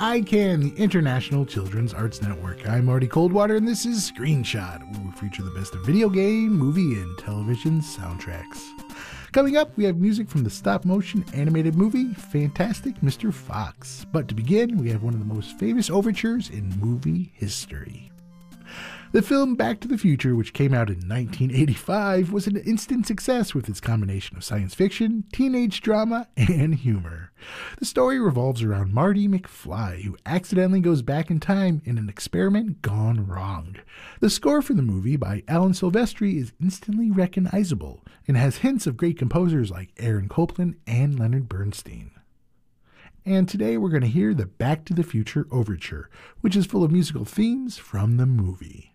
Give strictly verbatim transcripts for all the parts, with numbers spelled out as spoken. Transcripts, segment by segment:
I C A N, the International Children's Arts Network. I'm Marty Coldwater, and this is Screenshot, where we feature the best of video game, movie, and television soundtracks. Coming up, we have music from the stop-motion animated movie Fantastic Mister Fox. But to begin, we have one of the most famous overtures in movie history. The film Back to the Future, which came out in nineteen eighty-five, was an instant success with its combination of science fiction, teenage drama, and humor. The story revolves around Marty McFly, who accidentally goes back in time in an experiment gone wrong. The score for the movie by Alan Silvestri is instantly recognizable and has hints of great composers like Aaron Copland and Leonard Bernstein. And today we're going to hear the Back to the Future Overture, which is full of musical themes from the movie.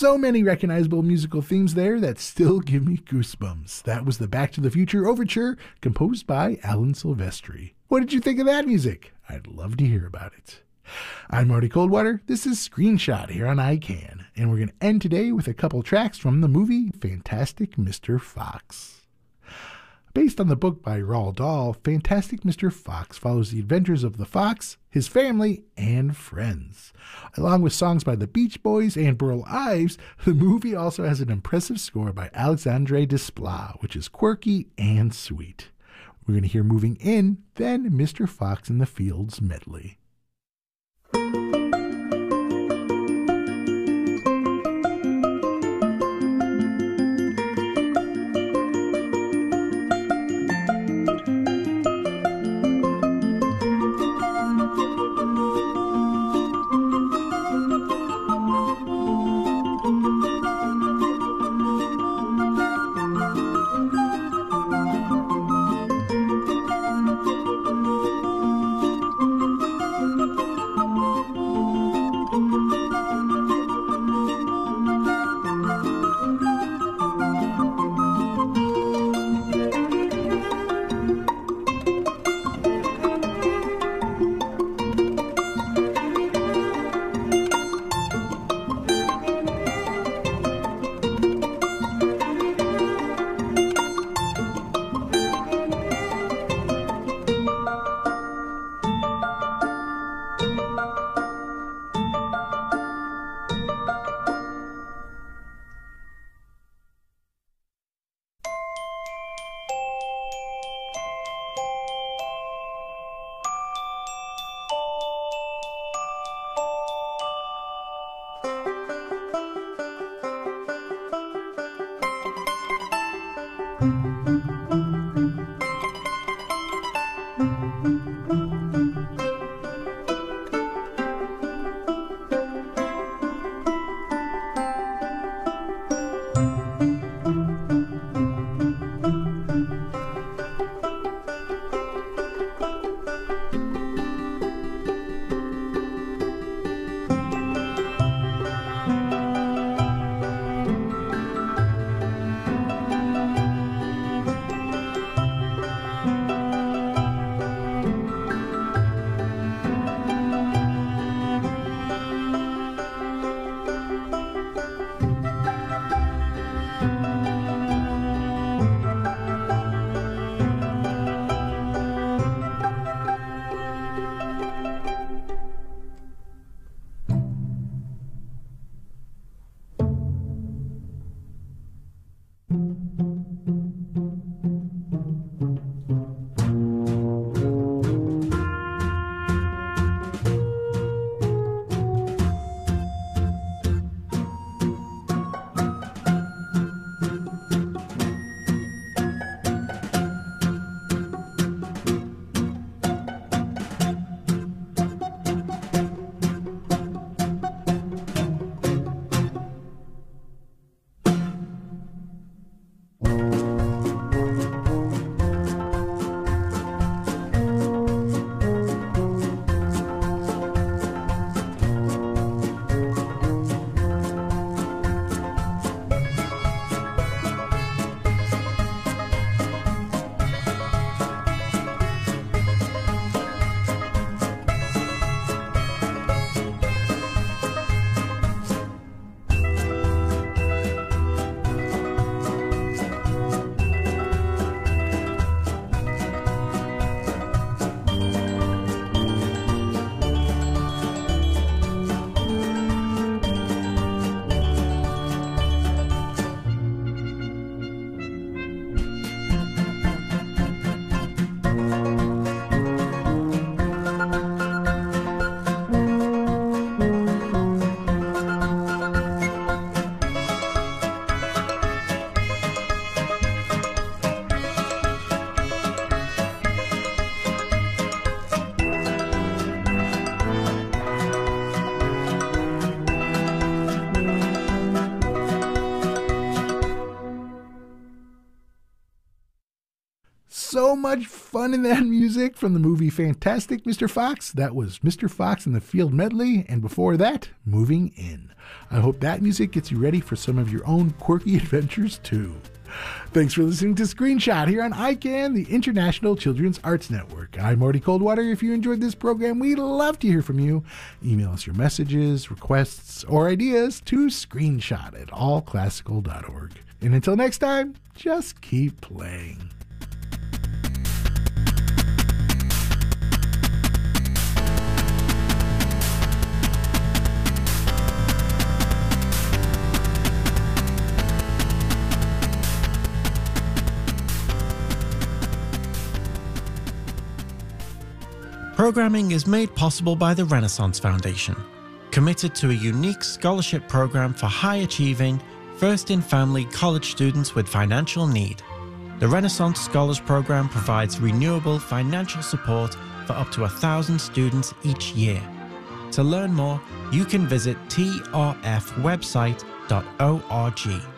So many recognizable musical themes there that still give me goosebumps. That was the Back to the Future Overture, composed by Alan Silvestri. What did you think of that music? I'd love to hear about it. I'm Marty Coldwater. This is Screenshot here on I CAN, and we're going to end today with a couple tracks from the movie Fantastic Mister Fox. Based on the book by Roald Dahl, Fantastic Mister Fox follows the adventures of the fox, his family, and friends. Along with songs by the Beach Boys and Burl Ives, the movie also has an impressive score by Alexandre Desplat, which is quirky and sweet. We're going to hear Moving In, then Mister Fox in the Fields medley. so much fun in that music from the movie Fantastic Mister Fox. That was Mister Fox and the Field Medley, and before that, Moving In. I hope that music gets you ready for some of your own quirky adventures too. Thanks for listening to Screenshot here on I CAN, the International Children's Arts Network. I'm Marty Coldwater. If you enjoyed this program, we'd love to hear from you. Email us your messages, requests, or ideas to screenshot at all classical dot org. And until next time, just keep playing. Programming is made possible by the Renaissance Foundation, committed to a unique scholarship program for high-achieving, first-in-family college students with financial need. The Renaissance Scholars Program provides renewable financial support for up to a thousand students each year. To learn more, you can visit t r f website dot org.